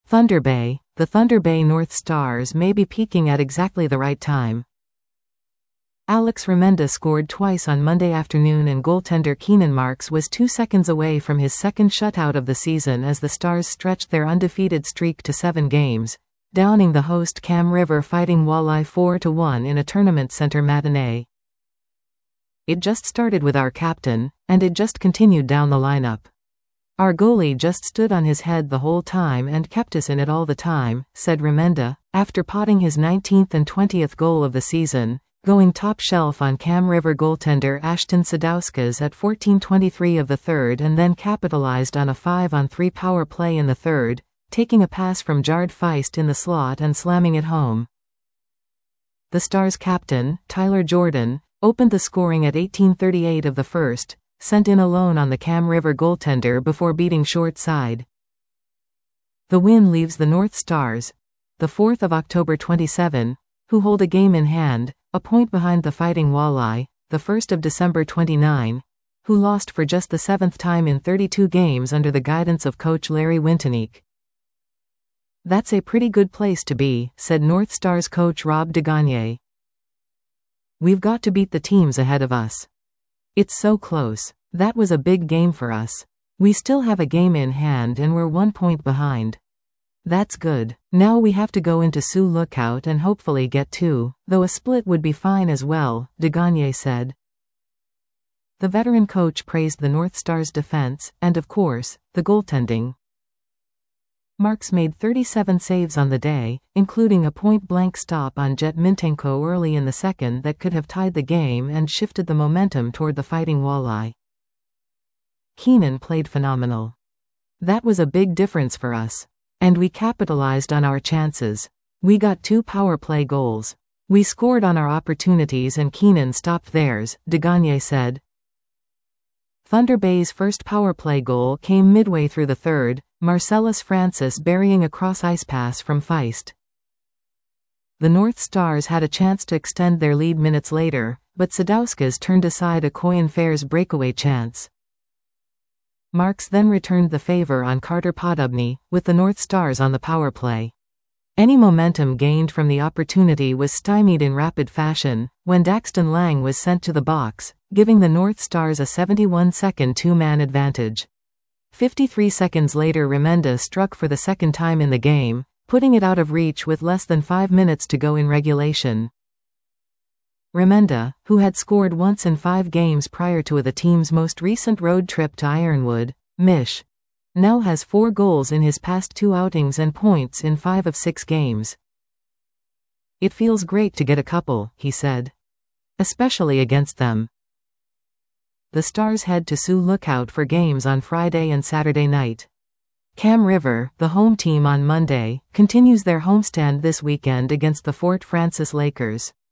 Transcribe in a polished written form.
Thunder Bay, the Thunder Bay North Stars may be peaking at exactly the right time. Alex Remenda scored twice on Monday afternoon and goaltender Keenan Marks was 2 seconds away from his second shutout of the season as the Stars stretched their undefeated streak to 7 games, downing the host Cam River Fighting Walleye 4-1 in a tournament center matinee. It just started with our captain, and it just continued down the lineup. Our goalie just stood on his head the whole time and kept us in it all the time, said Remenda, after potting his 19th and 20th goal of the season, going top shelf on Cam River goaltender Ashton Sadauskas at 14:23 of the third and then capitalized on a 5-on-3 power play in the third, taking a pass from Jared Feist in the slot and slamming it home. The Stars captain, Tyler Jordan, opened the scoring at 18:38 of the first, sent in alone on the Cam River goaltender before beating short side. The win leaves the North Stars, the 4th of October 27, who hold a game in hand, a point behind the Fighting Walleye, the 1st of December 29, who lost for just the 7th time in 32 games under the guidance of coach Larry Wintenik. That's a pretty good place to be, said North Stars coach Rob DeGagne. We've got to beat the teams ahead of us. It's so close. That was a big game for us. We still have a game in hand and we're 1 point behind. That's good. Now we have to go into Sioux Lookout and hopefully get 2, though a split would be fine as well, DeGagne said. The veteran coach praised the North Stars' defense, and of course, the goaltending. Marks made 37 saves on the day, including a point-blank stop on Jet Mintenko early in the second that could have tied the game and shifted the momentum toward the Fighting Walleye. Keenan played phenomenal. That was a big difference for us. And we capitalized on our chances. We got 2 power play goals. We scored on our opportunities and Keenan stopped theirs, DeGagne said. Thunder Bay's first power play goal came midway through the third, Marcellus Francis burying a cross-ice pass from Feist. The North Stars had a chance to extend their lead minutes later, but Sadauskas turned aside a Coyan Fair's breakaway chance. Marks then returned the favor on Carter Podobny, with the North Stars on the power play. Any momentum gained from the opportunity was stymied in rapid fashion, when Daxton Lang was sent to the box, giving the North Stars a 71-second 2-man advantage. 53 seconds later Remenda struck for the second time in the game, putting it out of reach with less than 5 minutes to go in regulation. Remenda, who had scored once in 5 games prior to the team's most recent road trip to Ironwood, Mich., now has 4 goals in his past 2 outings and points in 5 of 6 games. It feels great to get a couple, he said. Especially against them. The Stars head to Sioux Lookout for games on Friday and Saturday night. Cam River, the home team on Monday, continues their homestand this weekend against the Fort Francis Lakers.